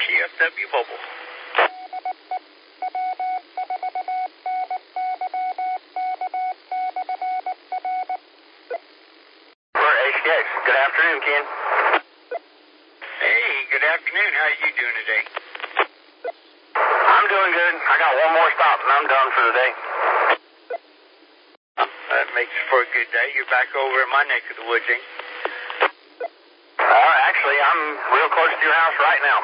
TFW Mobile. We're HKX. Good afternoon, Ken. Hey, good afternoon. How are you doing today? I'm doing good. I got one more stop and I'm done for the day. That makes for a good day. You're back over in my neck of the woods, eh? Actually, I'm real close to your house right now.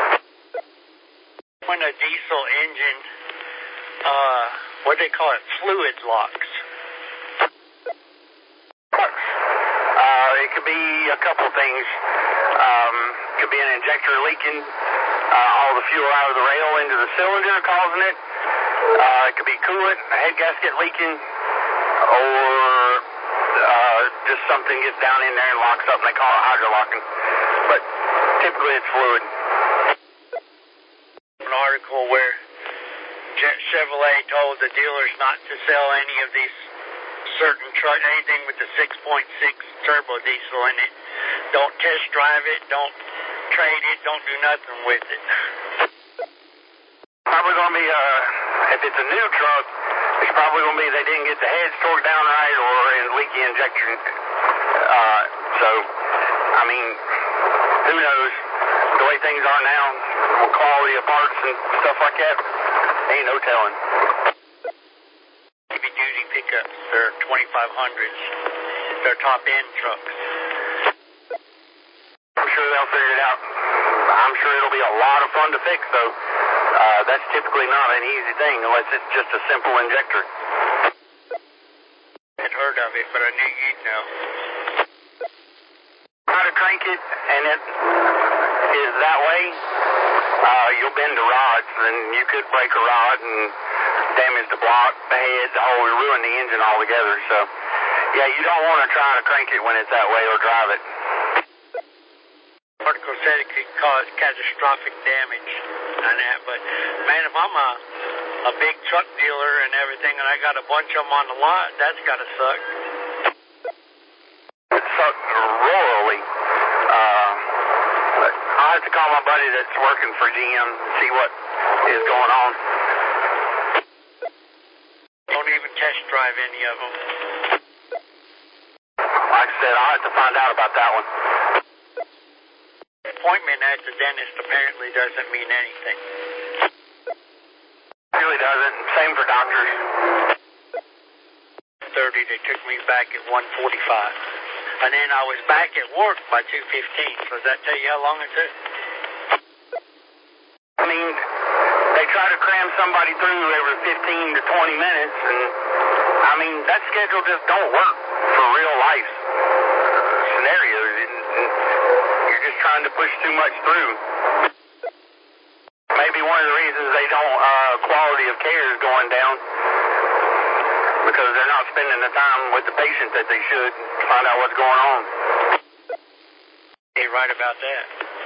When a diesel engine, what do they call it, fluid locks. It could be a couple things. Could be an injector leaking all the fuel out of the rail into the cylinder, causing it. It could be coolant, a head gasket leaking, or just something gets down in there and locks up, and they call it hydrolocking. But typically it's fluid. An article where Chevrolet told the dealers not to sell any of these certain trucks, anything with the 6.6 turbo diesel in it. Don't test drive it, don't trade it, don't do nothing with it. Probably going to be, if it's a new truck, it's probably going to be they didn't get the heads torqued down right or a leaky injection. So, I mean, who knows? The way things are now, with quality of parts and stuff like that, ain't no telling. Heavy duty pickups, they're 2500s. They're top end trucks. I'm sure they'll figure it out. I'm sure it'll be a lot of fun to fix, though. That's typically not an easy thing unless it's just a simple injector. I'd heard of it, but I knew you'd know. Try to crank it, and it is that way. You'll bend the rods, and you could break a rod and damage the block, the head, the whole, ruin the engine altogether. So, yeah, you don't want to try to crank it when it's that way or drive it. The article said it could cause catastrophic damage on that, but man, if I'm a big truck dealer and everything, and I got a bunch of them on the lot, that's got to suck. It sucked royally. I'll have to call my buddy that's working for GM and see what is going on. Don't even test drive any of them. Like I said, I'll have to find out about that one. Appointment at the dentist apparently doesn't mean anything. Really doesn't. Same for doctors. 30, they took me back at 1:45. And then I was back at work by 2:15. So does that tell you how long it took? I mean, they try to cram somebody through every 15 to 20 minutes, and I mean, that schedule just don't work for real life scenarios. You're just trying to push too much through. Maybe one of the reasons they don't, quality of care is going down because they're not spending the time with the patient that they should to find out what's going on. You're right about that.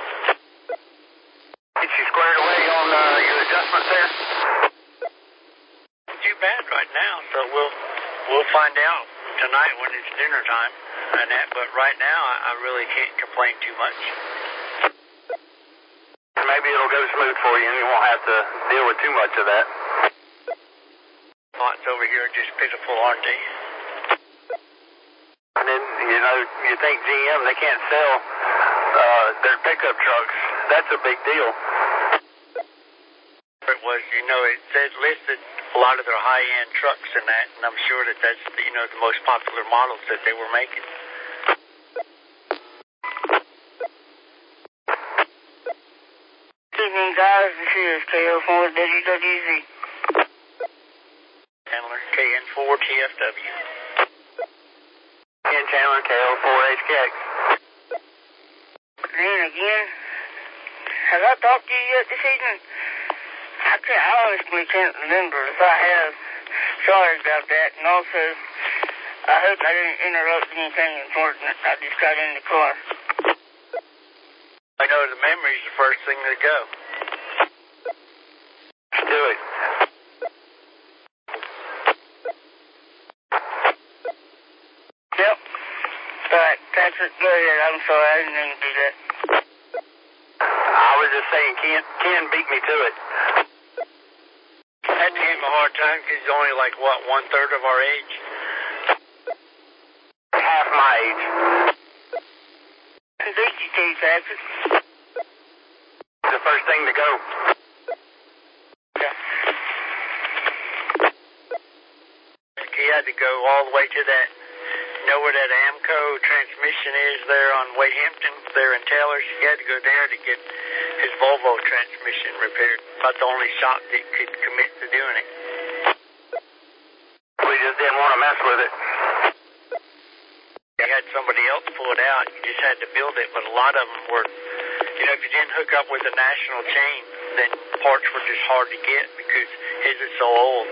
Get you squared away on your adjustments there? Too bad right now, so we'll find out tonight when it's dinner time and that, but right now I really can't complain too much. Maybe it'll go smooth for you and you won't have to deal with too much of that. Lots over here are just pitiful, aren't they? And then, you know, you think GM, they can't sell their pickup trucks. That's a big deal. It was, you know, it said listed a lot of their high-end trucks and that, and I'm sure that that's, you know, the most popular models that they were making. Good evening, guys. This is KO4 WWZ. Chandler, KN4 TFW. Ken Chandler, KO4HKX. Then again, have I talked to you yet this evening? I honestly can't remember if I have. Sorry about that. And also, I hope I didn't interrupt anything important. I just got in the car. I know the memory's the first thing to go. Do it. Yep. All right, Patrick, go ahead. I'm sorry, I didn't mean to do that. I was just saying Ken beat me to it. I had to give him a hard time because he's only like, what, 1/3 of our age? Half my age. I think you take faster. The first thing to go. Yeah. He had to go all the way to that, you know where that Amco transmission is there on Wade Hampton, there in Taylor's? He had to go there to get his Volvo transmission repaired. About the only shop that could commit to doing it. We just didn't want to mess with it. You had somebody else pull it out. You just had to build it, but a lot of them were, you know, if you didn't hook up with a national chain, then parts were just hard to get because his is so old.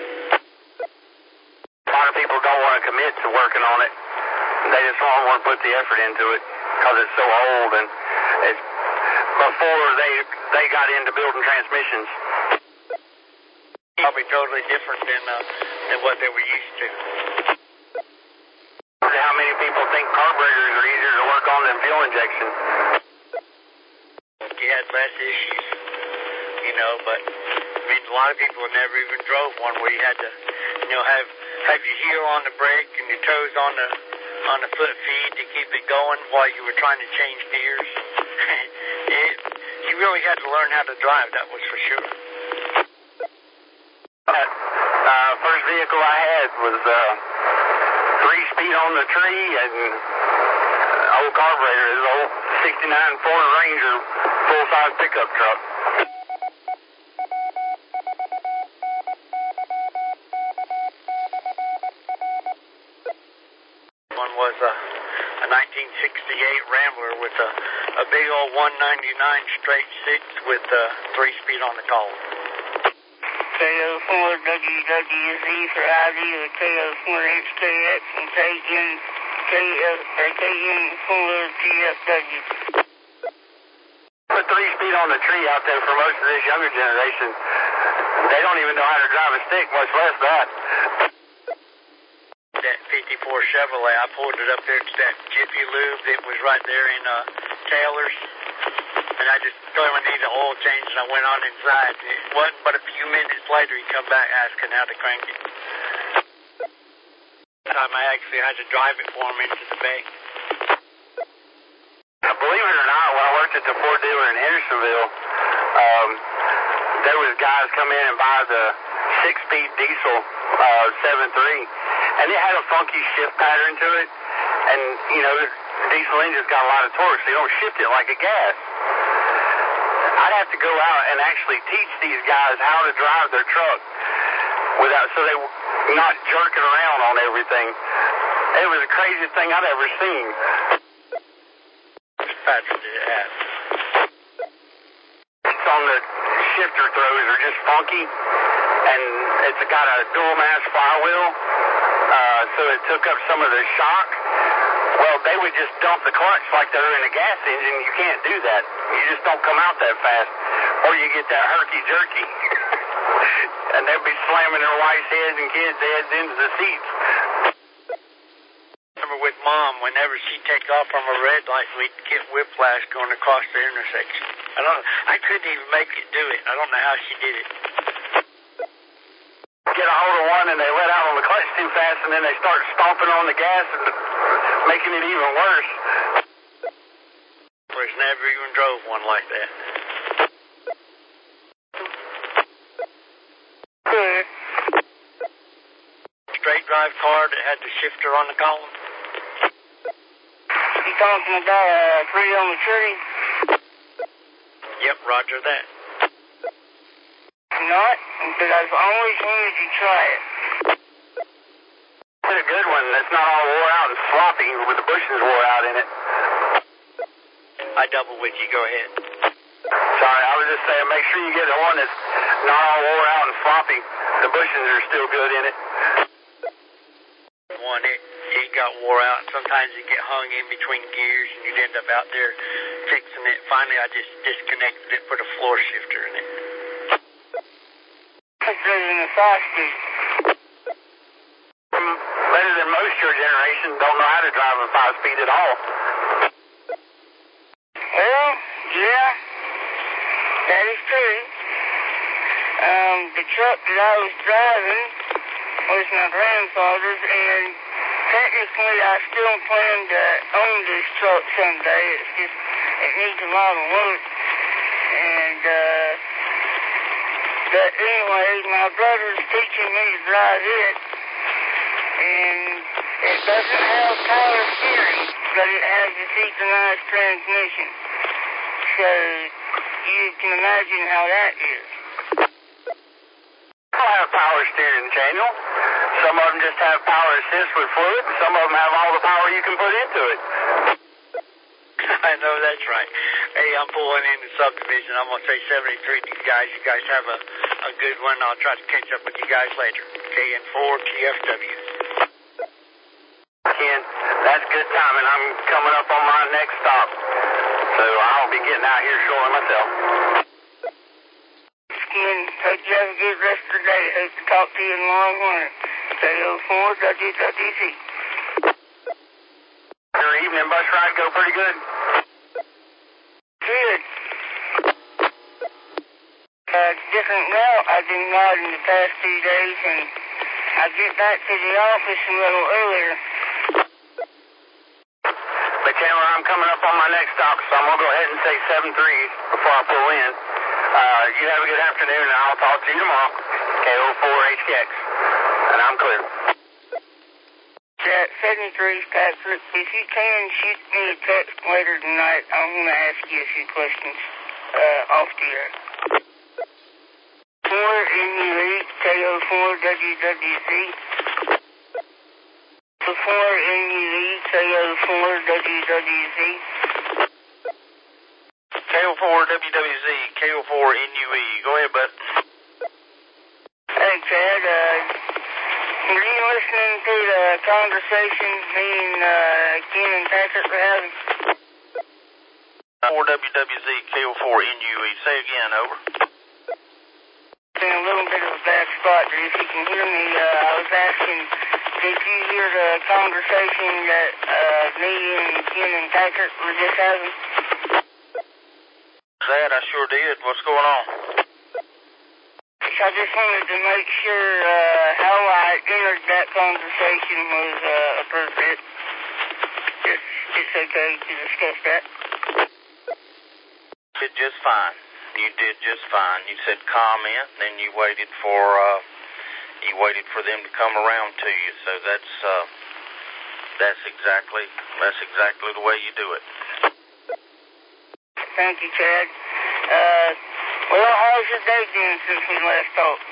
A lot of people don't want to commit to working on it. They just don't want to put the effort into it because it's so old, and it's before they got into building transmissions. Probably totally different than what they were used to. How many people think carburetors are easier to work on than fuel injection? You had less issues, you know, but I mean, a lot of people never even drove one where you had to, you know, have your heel on the brake and your toes on the foot feed to keep it going while you were trying to change gears. You really had to learn how to drive, that was for sure. First vehicle I had was 3-speed on the tree and old carburetor. It was an old 69 Ford Ranger full-size pickup truck. One was a 1968 Rambler with a big old 199 straight 6 with 3-speed on the column. KO4 WWZ for ID or KO4 HKX and KN4 GFW. Put 3-speed on the tree out there for most of this younger generation. They don't even know how to drive a stick, much less that. That 54 Chevrolet, I pulled it up there to that Jiffy Lube that was right there in Taylor's. And I just told him I needed an oil change, and I went on inside. And it wasn't but a few minutes later he come back asking how to crank it. That time I actually had to drive it for him into the bay. Believe it or not, when I worked at the Ford dealer in Hendersonville, there was guys come in and buy the 6-speed diesel 7.3, and it had a funky shift pattern to it. And, you know, diesel engine's got a lot of torque, so you don't shift it like a gas. I'd have to go out and actually teach these guys how to drive their truck so they were not jerking around on everything. It was the craziest thing I'd ever seen. Which pattern did it have? It's on the shifter throws are just funky, and it's got a dual mass flywheel, so it took up some of the shock. Well, they would just dump the clutch like they're in a gas engine. You can't do that. You just don't come out that fast, or you get that herky-jerky. And they'd be slamming their wife's heads and kids' heads into the seats. Remember with Mom, whenever she'd take off from a red light, we'd get whiplash going across the intersection. I couldn't even make it do it. I don't know how she did it. Get a hold of one and they let out on the clutch too fast, and then they start stomping on the gas and making it even worse. There's never even drove one like that. Good. Straight drive car that had the shifter on the column. You talking about a 3 on the tree? Yep, roger that. Not, but I've always wanted to try it. It's a good one that's not all wore out and sloppy with the bushings wore out in it. I double with you. Go ahead. Sorry, I was just saying, make sure you get the one that's not all wore out and sloppy. The bushings are still good in it. One, it got wore out, and sometimes it get hung in between gears, and you'd end up out there fixing it. Finally, I just disconnected it, put a floor shifter in it. It's better than a 5-speed. Better than most your generation don't know how to drive a 5-speed at all. Well, yeah. That is true. The truck that I was driving was my grandfather's, and technically I still plan to own this truck someday. It's just, it needs a lot of work. And, but anyway, my brother's teaching me to drive it, and it doesn't have power steering, but it has a synchronized transmission. So you can imagine how that is. They don't have power steering, Daniel. Some of them just have power assist with fluid, and some of them have all the power you can put into it. I know that's right. Hey, I'm pulling in the subdivision. I'm going to say 73 to you guys. You guys have a good one. I'll try to catch up with you guys later. KN4 TFW. Ken, that's good timing. I'm coming up on my next stop, so I'll be getting out here shortly myself. Ken, hope you have a good rest of the day. Hope to talk to you in long run. KO4 WWC. Your evening bus ride go pretty good? Good. Different route I've been riding the past 2 days, and I get back to the office a little earlier. But Chandler, I'm coming up on my next stop, so I'm going to go ahead and say 7-3 before I pull in. You have a good afternoon, and I'll talk to you tomorrow. KO4HKX. And I'm clear. That 73, Patrick, if you can shoot me a text later tonight, I'm going to ask you a few questions off the air. 4 NUE, KO4 WWC. 4 NUE, KO4 WWZ. KO4 WWZ, KO4 NUE. Go ahead, bud. Hey, Chad, were you listening to the conversation me and Ken and Patrick were having? 4WWZ, KO4 NUE. Say again, over. In a little bit of a bad spot, but if you can hear me, I was asking, did you hear the conversation that me and Ken and Patrick were just having? That I sure did. What's going on? I just wanted to make sure how I entered that conversation was appropriate. It's okay to discuss that. You did just fine. You did just fine. You said comment, then you waited for them to come around to you. So that's exactly the way you do it. Thank you, Chad. Well, how's your day been since we last talked?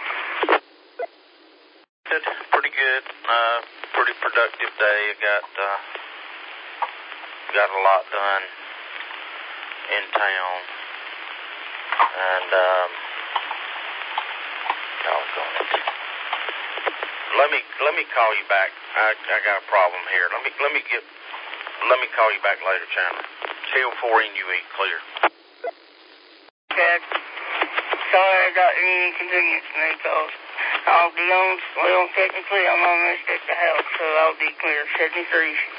Good, pretty good. Pretty productive day. Got a lot done in town, and doggone it. Let me call you back. I got a problem here. Let me call you back later, Chandler. KO4 NUE, clear. Chad, sorry I got any inconvenience to make calls. I'll be on, well, technically I'm almost at the house, so I'll be clear. 73.